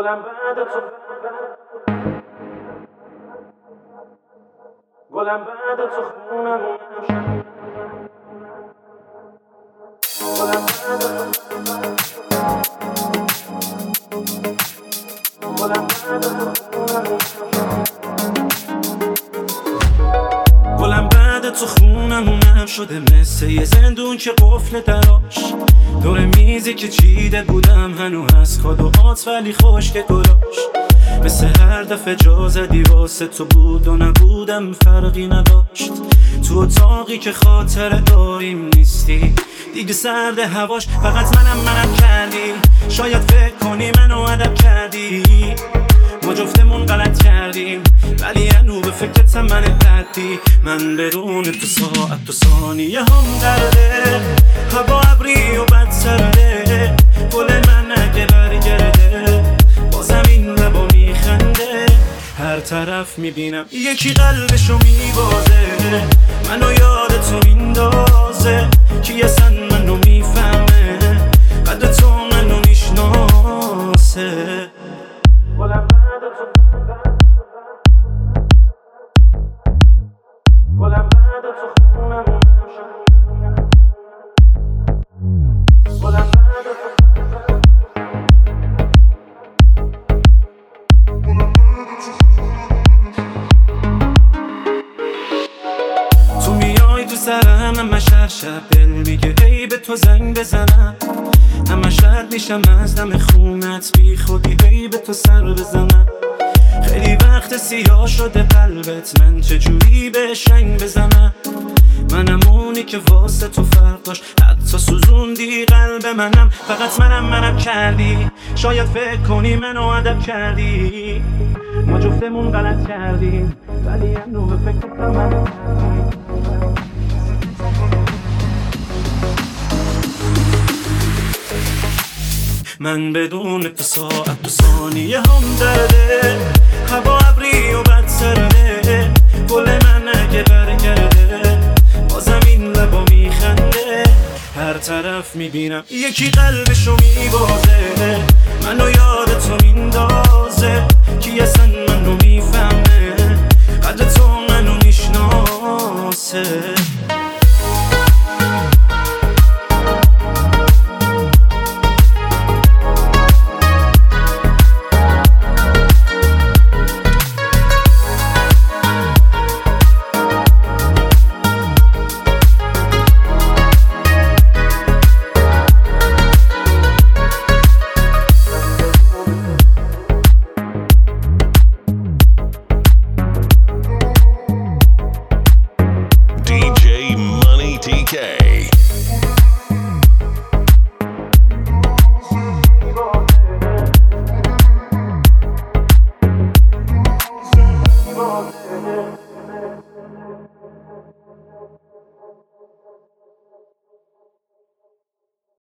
گلم بعد تو گلم بعد تو خونمون نشم گلم بعد تو گلم بعد تو خونمون گلم بعد تو خونمونم شده مثل یه زندون که قفل دراش دور میزی که چیده بودم هنو هست کادوهات ولی خشک گلاش مثل هر دفعه جا زدی واسه تو بود و نبودم فرقی نداشت تو اتاقی که خاطره داریم نیستی دیگه سرد هواش فقط منم کردی شاید فکر کنی منو ادب کردی ما جفتمون غلط کردیم ولی هنو به فکرتم من ردی من بدون تو ساعت تو ثانیه هم درده هوا ابری و بد سرده گل من اگه برگرده با زمین لبا میخنده هر طرف میبینم یکی قلبشو میبازه منو یاد تو میندازه کی اصلا منو میفهمه قدر تو منو میشناسه گلم بعد تو گلم بعد تو خونمون نشم گلم بعد تو میای تو سرم همه شب دل میگه ای به تو زنگ بزنم همه شرد میشم از دم خونت بی خودی ای به تو سر بزنم خیلی وقت سیاه شده قلبت من چجوری به شنگ بزنم منم اونی که واسه تو فرق داشت حتی سوزوندی قلب منم فقط منم کردی شاید فکر کنی منو ادب کردی ما جفتمون غلط کردیم ولی هنو به فکرتم من من بدون تو ساعت تو ثانیه هم درده هوا ابری و بد سرده گل من اگه برگرده با زمین لبا میخنده هر طرف میبینم یکی قلبشو میبازه منو یاد تو میندازه کی اصلا منو میفهمه قدر تو منو میشناسه DJ Money TK.